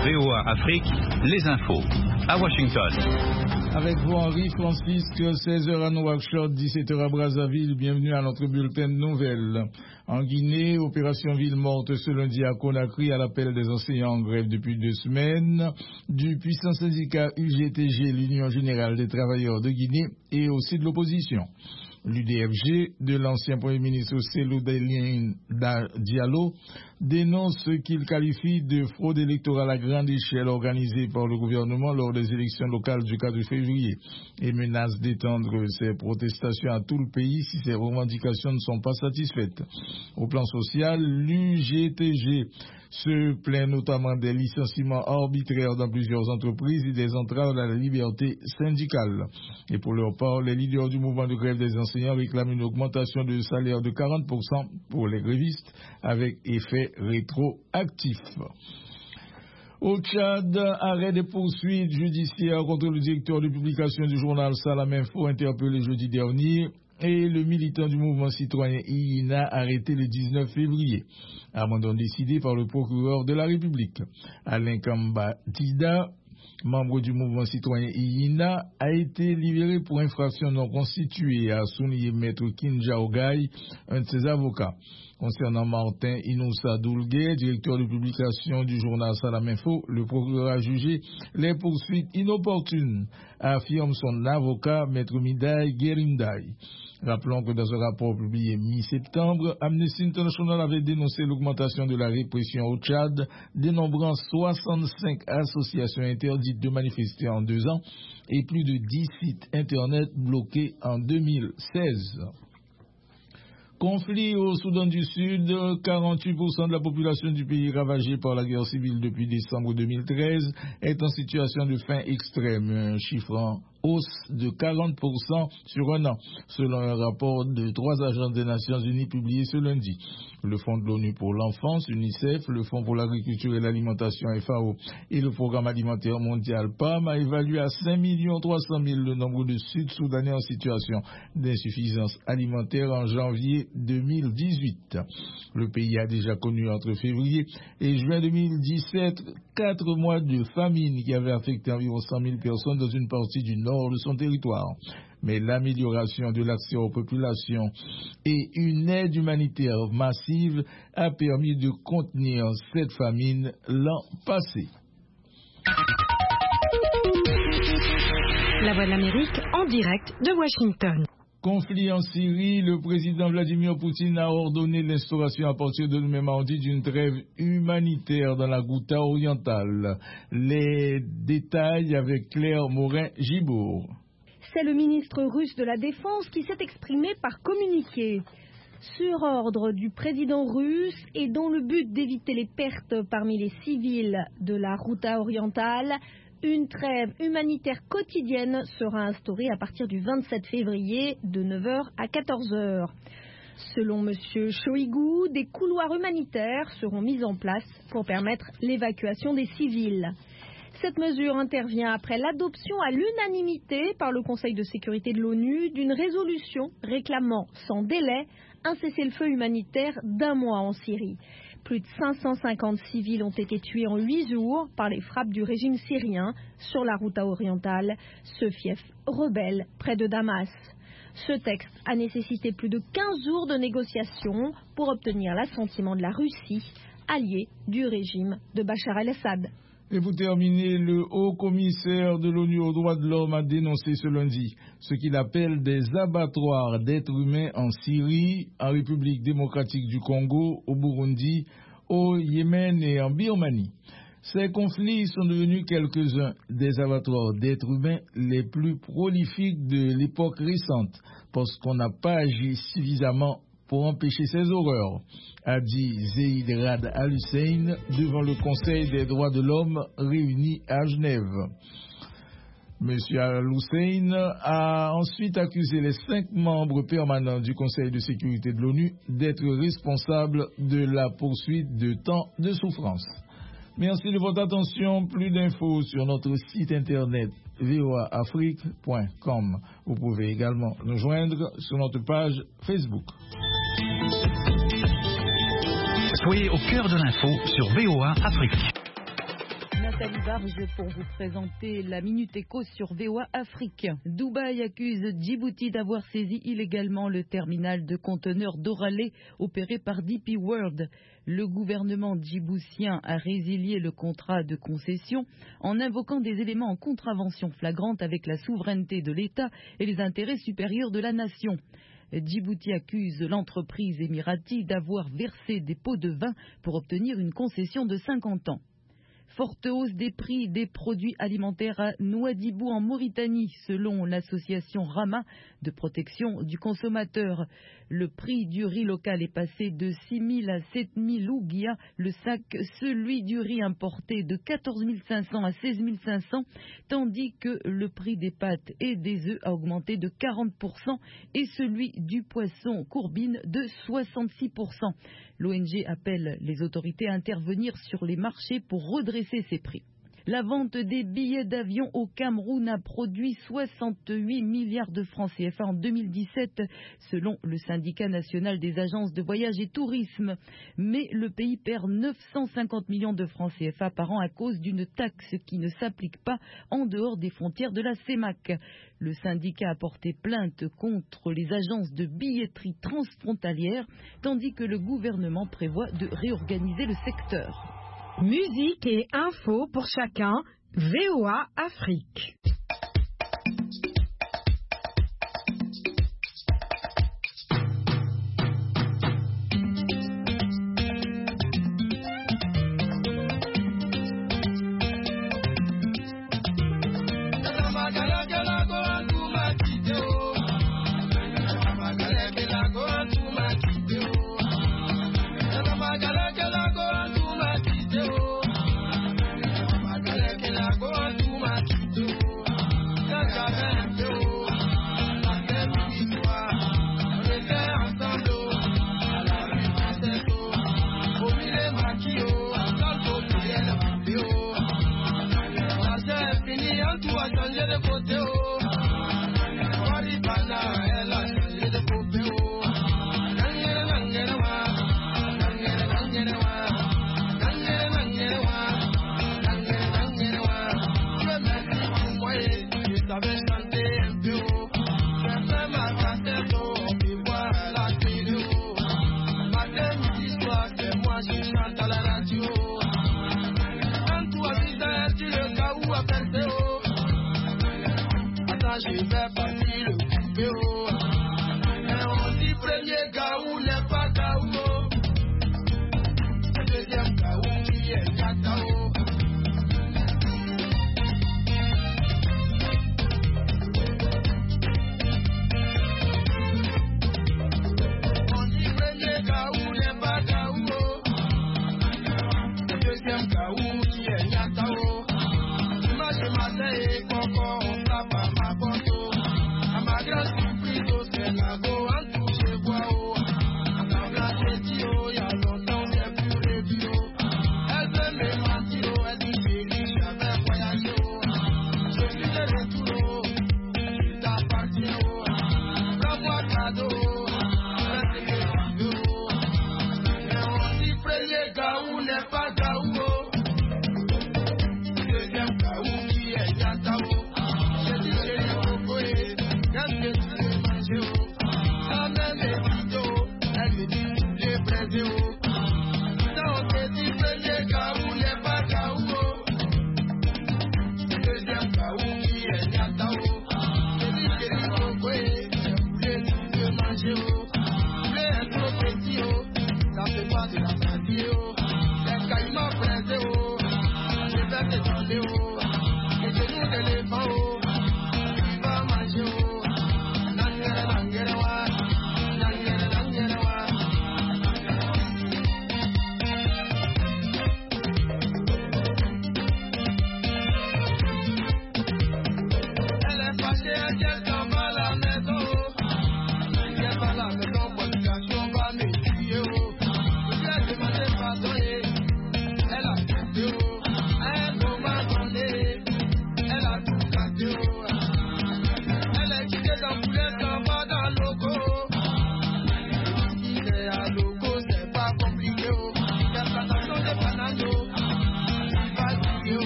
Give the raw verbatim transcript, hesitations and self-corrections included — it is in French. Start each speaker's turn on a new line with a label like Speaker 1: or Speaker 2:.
Speaker 1: V O A Afrique, les infos. À Washington.
Speaker 2: Avec vous, Henri Francisque, seize heures à Nouakchott, dix-sept heures à Brazzaville. Bienvenue à notre bulletin de nouvelles. En Guinée, opération ville morte ce lundi à Conakry à l'appel des enseignants en grève depuis deux semaines, du puissant syndicat U G T G, l'Union Générale des Travailleurs de Guinée, et aussi de l'opposition. L'U D F G, de l'ancien Premier ministre Cellou Dalein Diallo, dénonce ce qu'il qualifie de fraude électorale à grande échelle organisée par le gouvernement lors des élections locales du quatre février et menace d'étendre ses protestations à tout le pays si ses revendications ne sont pas satisfaites. Au plan social, l'U G T G se plaint notamment des licenciements arbitraires dans plusieurs entreprises et des entraves à la liberté syndicale. Et pour leur part, les leaders du mouvement de grève des enseignants réclament une augmentation de salaire de quarante pour cent pour les grévistes avec effet rétroactif. Au Tchad, arrêt des poursuites judiciaires contre le directeur de publication du journal Salam Info interpellé jeudi dernier et le militant du mouvement citoyen I I N A arrêté le dix-neuf février. Amendement décidé par le procureur de la République. Alain Kamba Dida, membre du mouvement citoyen I I N A, a été libéré pour infraction non constituée, a souligné maître Kinja Ogay, un de ses avocats. Concernant Martin Inoussa Doulgué, directeur de publication du journal Salam Info, le procureur a jugé les poursuites inopportunes, affirme son avocat, maître Midaï Guérindaï. Rappelons que dans un rapport publié mi-septembre, Amnesty International avait dénoncé l'augmentation de la répression au Tchad, dénombrant soixante-cinq associations interdites de manifester en deux ans et plus de dix sites internet bloqués en deux mille seize. Conflit au Soudan du Sud, quarante-huit pour cent de la population du pays ravagée par la guerre civile depuis décembre deux mille treize est en situation de faim extrême, un chiffre en hausse de quarante pour cent sur un an, selon un rapport de trois agences des Nations Unies publié ce lundi. Le Fonds de l'ONU pour l'enfance, UNICEF, le Fonds pour l'agriculture et l'alimentation, F A O, et le Programme alimentaire mondial, P A M, a évalué à cinq millions trois cent mille le nombre de Sud-Soudanais en situation d'insuffisance alimentaire en janvier deux mille dix-huit. Le pays a déjà connu entre février et juin deux mille dix-sept quatre mois de famine qui avaient affecté environ cent mille personnes dans une partie du nord de son territoire. Mais l'amélioration de l'accès aux populations et une aide humanitaire massive a permis de contenir cette famine l'an passé.
Speaker 3: La Voix de l'Amérique en direct de Washington.
Speaker 2: Conflit en Syrie, le président Vladimir Poutine a ordonné l'instauration à partir de demain mardi d'une trêve humanitaire dans la Ghouta orientale. Les détails avec Claire Morin-Gibourg.
Speaker 4: C'est le ministre russe de la Défense qui s'est exprimé par communiqué. Sur ordre du président russe et dans le but d'éviter les pertes parmi les civils de la Ghouta orientale, une trêve humanitaire quotidienne sera instaurée à partir du vingt-sept février de neuf heures à quatorze heures. Selon M. Shoigu, des couloirs humanitaires seront mis en place pour permettre l'évacuation des civils. Cette mesure intervient après l'adoption à l'unanimité par le Conseil de sécurité de l'ONU d'une résolution réclamant sans délai un cessez-le-feu humanitaire d'un mois en Syrie. Plus de cinq cent cinquante civils ont été tués en huit jours par les frappes du régime syrien sur la Ghouta orientale, ce fief rebelle près de Damas. Ce texte a nécessité plus de quinze jours de négociations pour obtenir l'assentiment de la Russie, alliée du régime de Bachar el-Assad.
Speaker 2: Et pour terminer, le haut commissaire de l'ONU aux droits de l'homme a dénoncé ce lundi ce qu'il appelle des abattoirs d'êtres humains en Syrie, en République démocratique du Congo, au Burundi, au Yémen et en Birmanie. Ces conflits sont devenus quelques-uns des abattoirs d'êtres humains les plus prolifiques de l'époque récente, parce qu'on n'a pas agi suffisamment pour empêcher ces horreurs, a dit Zeid Rad Al-Hussein devant le Conseil des droits de l'homme réuni à Genève. Monsieur Al-Hussein a ensuite accusé les cinq membres permanents du Conseil de sécurité de l'ONU d'être responsables de la poursuite de tant de souffrances. Merci de votre attention. Plus d'infos sur notre site internet v o a afrique point com. Vous pouvez également nous joindre sur notre page Facebook.
Speaker 1: Soyez au cœur de l'info sur V O A Afrique.
Speaker 5: Nathalie Barge pour vous présenter la Minute Éco sur V O A Afrique. Dubaï accuse Djibouti d'avoir saisi illégalement le terminal de conteneurs d'Oralé opéré par D P World. Le gouvernement djiboutien a résilié le contrat de concession en invoquant des éléments en contravention flagrante avec la souveraineté de l'État et les intérêts supérieurs de la nation. Djibouti accuse l'entreprise émirati d'avoir versé des pots de vin pour obtenir une concession de cinquante ans. Forte hausse des prix des produits alimentaires à Nouadhibou en Mauritanie, selon l'association Rama de protection du consommateur. Le prix du riz local est passé de six mille à sept mille ouguiya le sac, celui du riz importé de quatorze mille cinq cents à seize mille cinq cents, tandis que le prix des pâtes et des œufs a augmenté de quarante pour cent et celui du poisson courbine de soixante-six pour cent. L'O N G appelle les autorités à intervenir sur les marchés pour redresser ces prix. La vente des billets d'avion au Cameroun a produit soixante-huit milliards de francs C F A en deux mille dix-sept, selon le syndicat national des agences de voyage et tourisme. Mais le pays perd neuf cent cinquante millions de francs C F A par an à cause d'une taxe qui ne s'applique pas en dehors des frontières de la CEMAC. Le syndicat a porté plainte contre les agences de billetterie transfrontalières, tandis que le gouvernement prévoit de réorganiser le secteur.
Speaker 3: Musique et infos pour chacun, V O A Afrique.
Speaker 6: Je vais partir le couper haut. Mais on dit premier gaou n'est pas gaou. Le deuxième gaou qui est Yatao. On dit premier gaou n'est pas gaou. Le deuxième gaou qui est Yatao. Dimanche matin et coco, on frappe à ma porte. À ma grande surprise, c'est la go en tout, je vois oh. Dans la tête, il y a longtemps, j'ai plus revu oh. Elle veut me mentir oh, elle dit chérie, j'avais voyagé oh. Je suis de retour oh, il t'appartient oh. Prends-moi cadeau oh, reste que tu veux oh. Mais on dit premier gaou n'est pas gaou oh. Deuxième gaou qui est Yatao. J'ai dit chérie coco eh. Quand je suis mangé oh, la même est vidéo, elle me dit j'ai braisé oh. Quand on te dit premier gaou n'est pas gaou oh. Deuxième gaou qui est Yatao. J'ai dit chérie coco eh, j'ai voulu te manger oh. Poulet est trop petit oh, ça fait pas de la santé oh. C'est caïman braisé oh, je vais te demander oh.